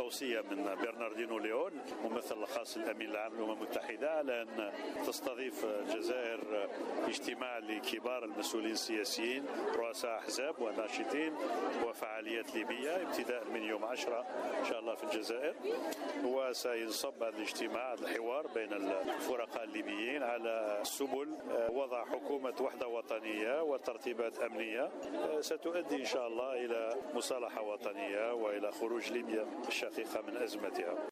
توصية من برناردينو ليون ممثل الخاص الأمين العام للأمم المتحدة على أن تستضيف الجزائر اجتماع لكبار المسؤولين السياسيين رؤساء أحزاب وناشطين وفعاليات ليبية ابتداء من يوم 10 إن شاء الله في الجزائر. وسينصب هذا الاجتماع الحوار بين الفرقاء الليبيين على سبل وضع حكومة وحدة وطنية وترتيبات أمنية ستؤدي إن شاء الله إلى مصالحة وطنية وإلى خروج ليبيا الشقيقة من أزمتها.